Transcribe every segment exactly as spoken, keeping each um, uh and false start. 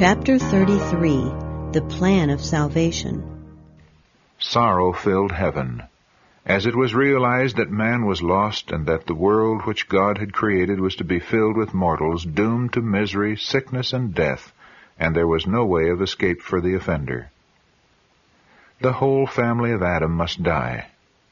Chapter thirty-three. The Plan of Salvation. Sorrow filled heaven, as it was realized that man was lost and that the world which God had created was to be filled with mortals doomed to misery, sickness, and death, and there was no way of escape for the offender. The whole family of Adam must die.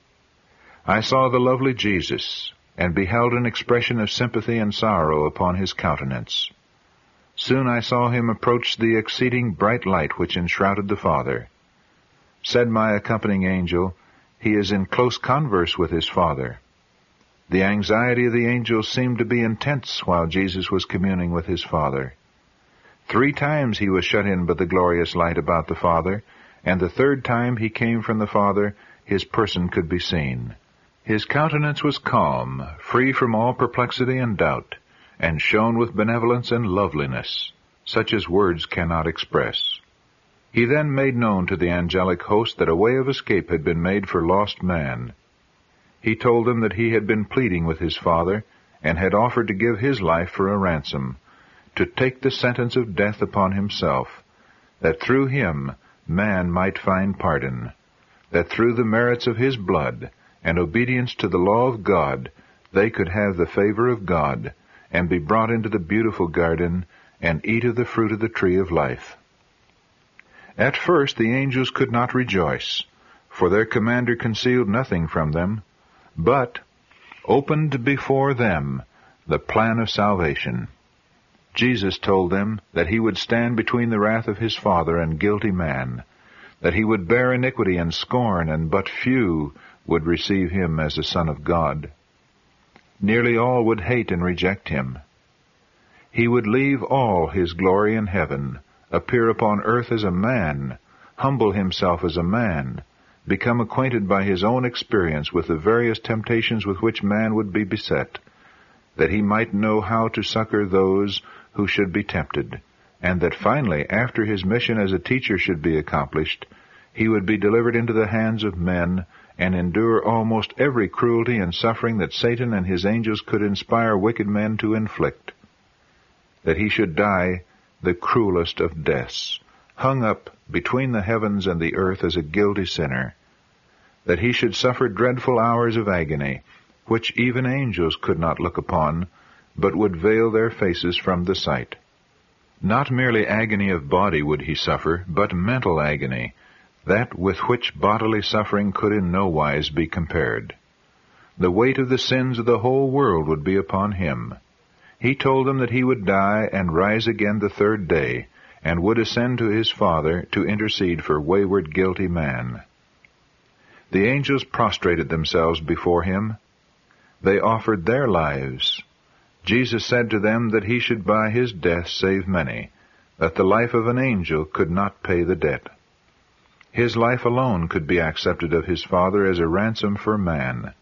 I saw the lovely Jesus, and beheld an expression of sympathy and sorrow upon his countenance. Soon I saw him approach the exceeding bright light which enshrouded the Father. Said my accompanying angel, "He is in close converse with his Father." The anxiety of the angel seemed to be intense while Jesus was communing with his Father. Three times he was shut in by the glorious light about the Father, and the third time he came from the Father, his person could be seen. His countenance was calm, free from all perplexity and doubt, and shone with benevolence and loveliness, such as words cannot express. He then made known to the angelic host that a way of escape had been made for lost man. He told them that he had been pleading with his Father, and had offered to give his life for a ransom, to take the sentence of death upon himself, that through him man might find pardon, that through the merits of his blood and obedience to the law of God they could have the favor of God, and be brought into the beautiful garden, and eat of the fruit of the tree of life. At first the angels could not rejoice, for their commander concealed nothing from them, but opened before them the plan of salvation. Jesus told them that he would stand between the wrath of his Father and guilty man, that he would bear iniquity and scorn, and but few would receive him as the Son of God. Nearly all would hate and reject him. He would leave all his glory in heaven, appear upon earth as a man, humble himself as a man, become acquainted by his own experience with the various temptations with which man would be beset, that he might know how to succor those who should be tempted, and that finally, after his mission as a teacher should be accomplished, he would be delivered into the hands of men, and endure almost every cruelty and suffering that Satan and his angels could inspire wicked men to inflict. That he should die the cruelest of deaths, hung up between the heavens and the earth as a guilty sinner. That he should suffer dreadful hours of agony, which even angels could not look upon, but would veil their faces from the sight. Not merely agony of body would he suffer, but mental agony, that with which bodily suffering could in no wise be compared. The weight of the sins of the whole world would be upon him. He told them that he would die and rise again the third day, and would ascend to his Father to intercede for wayward, guilty man. The angels prostrated themselves before him. They offered their lives. Jesus said to them that he should by his death save many, that the life of an angel could not pay the debt. His life alone could be accepted of his Father as a ransom for man.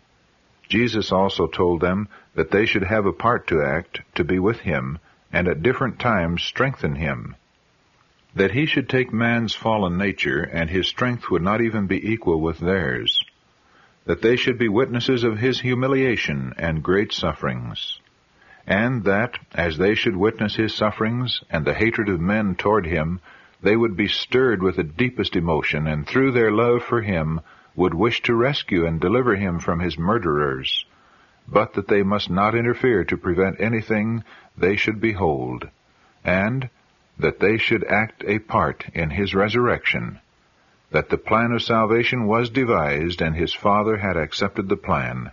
Jesus also told them that they should have a part to act to be with him, and at different times strengthen him. That he should take man's fallen nature, and his strength would not even be equal with theirs. That they should be witnesses of his humiliation and great sufferings. And that, as they should witness his sufferings and the hatred of men toward him, they would be stirred with the deepest emotion, and through their love for him would wish to rescue and deliver him from his murderers, but that they must not interfere to prevent anything they should behold, and that they should act a part in his resurrection, that the plan of salvation was devised, and his Father had accepted the plan.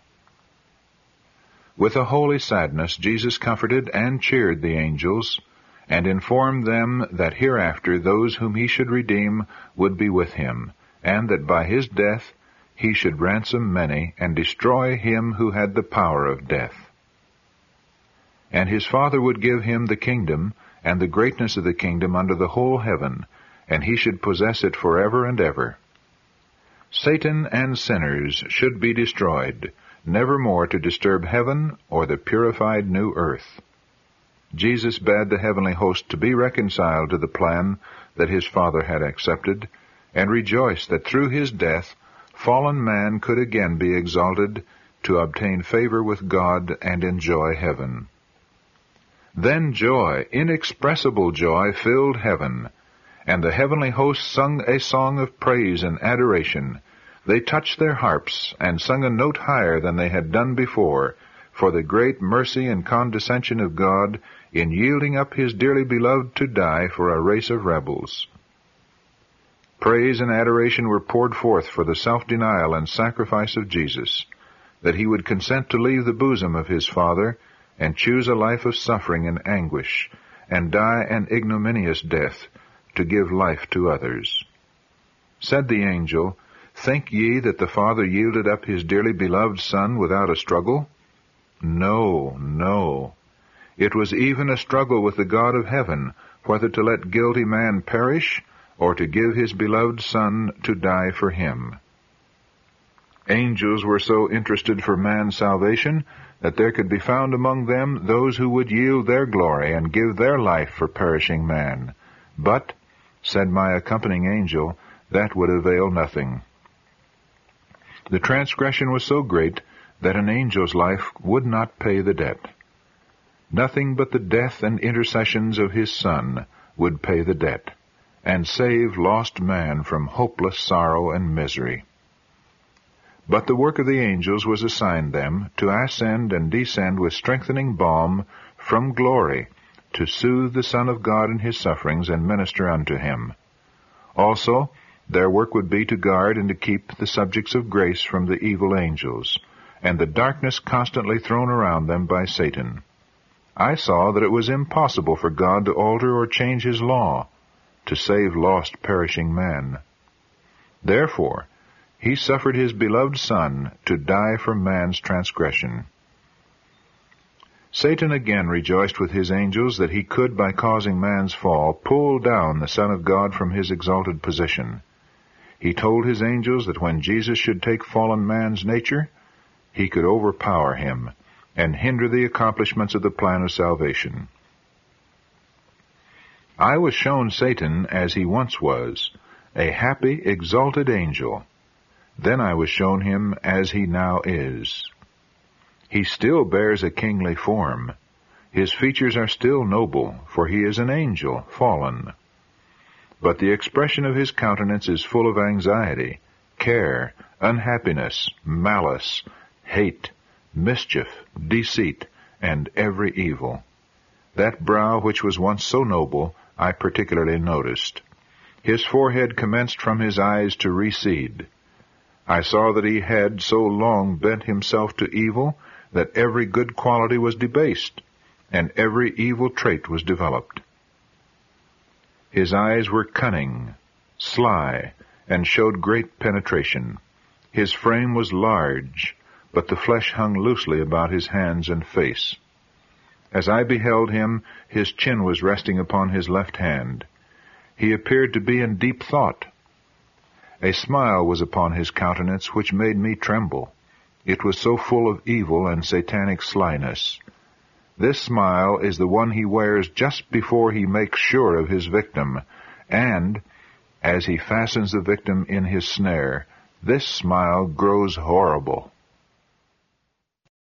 With a holy sadness, Jesus comforted and cheered the angels, and informed them that hereafter those whom he should redeem would be with him, and that by his death he should ransom many, and destroy him who had the power of death. And his Father would give him the kingdom, and the greatness of the kingdom under the whole heaven, and he should possess it forever and ever. Satan and sinners should be destroyed, never more to disturb heaven or the purified new earth. Jesus bade the heavenly host to be reconciled to the plan that his Father had accepted, and rejoiced that through his death fallen man could again be exalted to obtain favor with God and enjoy heaven. Then joy, inexpressible joy, filled heaven, and the heavenly host sung a song of praise and adoration. They touched their harps, and sung a note higher than they had done before, for the great mercy and condescension of God in yielding up his dearly beloved to die for a race of rebels. Praise and adoration were poured forth for the self-denial and sacrifice of Jesus, that he would consent to leave the bosom of his Father and choose a life of suffering and anguish, and die an ignominious death, to give life to others. Said the angel, Think ye that the Father yielded up his dearly beloved Son without a struggle? No, no. It was even a struggle with the God of heaven, whether to let guilty man perish, or to give his beloved Son to die for him. Angels were so interested for man's salvation that there could be found among them those who would yield their glory and give their life for perishing man. But, said my accompanying angel, that would avail nothing. The transgression was so great that an angel's life would not pay the debt. Nothing but the death and intercessions of his Son would pay the debt, and save lost man from hopeless sorrow and misery. But the work of the angels was assigned them to ascend and descend with strengthening balm from glory, to soothe the Son of God in his sufferings and minister unto him. Also, their work would be to guard and to keep the subjects of grace from the evil angels, and the darkness constantly thrown around them by Satan. I saw that it was impossible for God to alter or change his law, to save lost perishing man. Therefore, he suffered his beloved Son to die for man's transgression. Satan again rejoiced with his angels that he could, by causing man's fall, pull down the Son of God from his exalted position. He told his angels that when Jesus should take fallen man's nature, he could overpower him and hinder the accomplishments of the plan of salvation. I was shown Satan as he once was, a happy, exalted angel. Then I was shown him as he now is. He still bears a kingly form. His features are still noble, for he is an angel, fallen. But the expression of his countenance is full of anxiety, care, unhappiness, malice, hate, mischief, deceit, and every evil. That brow which was once so noble, I particularly noticed. His forehead commenced from his eyes to recede. I saw that he had so long bent himself to evil that every good quality was debased, and every evil trait was developed. His eyes were cunning, sly, and showed great penetration. His frame was large, but the flesh hung loosely about his hands and face. As I beheld him, his chin was resting upon his left hand. He appeared to be in deep thought. A smile was upon his countenance which made me tremble. It was so full of evil and satanic slyness. This smile is the one he wears just before he makes sure of his victim, and, as he fastens the victim in his snare, this smile grows horrible.